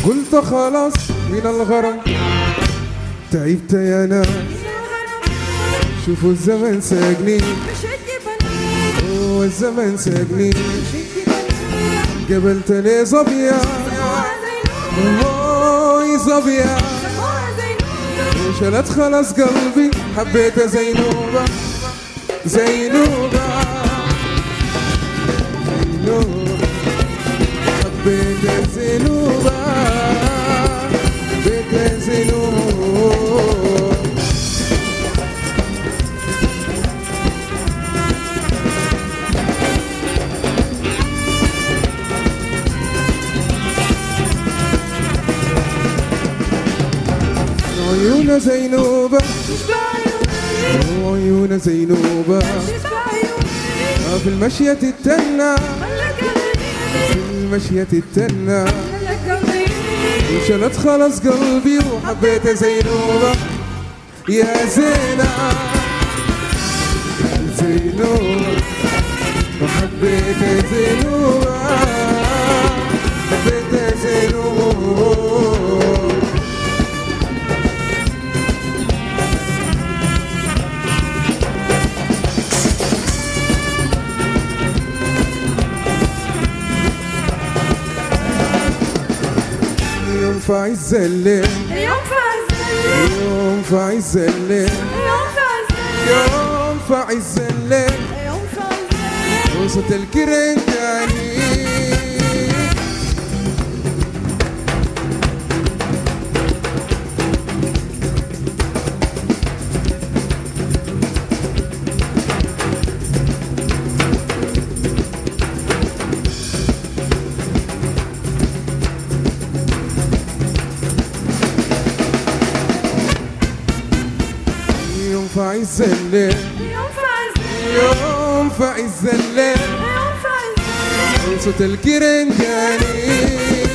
قلت خلاص من الغرام تعبت يا ناس، شوفوا الزمن ساقني والزمن ساقني، قبلت لي صبيا صبيا وشلت خلاص قلبي حبيت زينوبة زينوبة زينوبة حبيت زينوبة حبيت زينوبة. عيون زينوبة عيون زينوبة في المشية التنة في المشية التنة وشلت خلاص قلبي وحبيت زينوبة يا زينة زينوبة وحبيت زينوبة حبيت زينوبة. يوم في عز الليل يوم في عز الليل يوم في عز الليل وصوت الكرنجاني في عز الليل يوم في عز الليل صوت الكرنجاني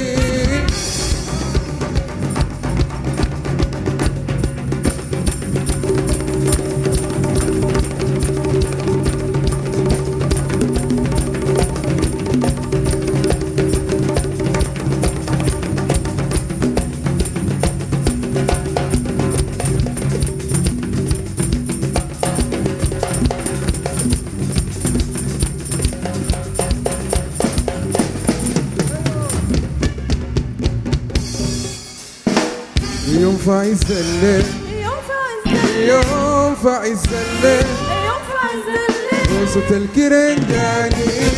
يوم في عز الليل يوم في عز الليل وصوت الكرنجاني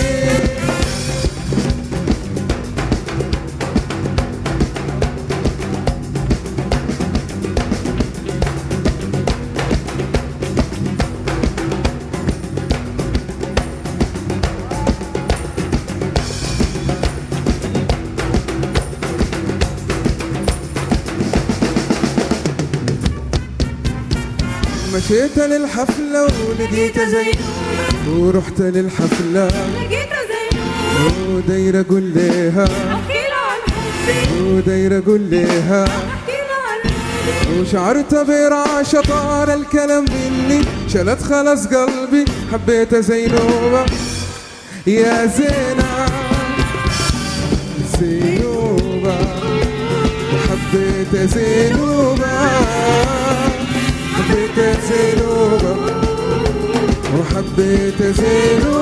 مشيت للحفلة ولقيت زينوبة ورحت للحفلة لقيت زينوبة ودايرة أقول ليها أحكي لها عن حبي ودايرة أقول ليها أحكي لها عن حبي وشعرت برعشة طار الكلام مني شلت خلاص قلبي حبيت زينوبة يا زينة زينوبة حبيت زينوبة حبيت زينوبة وحبيت زينوبة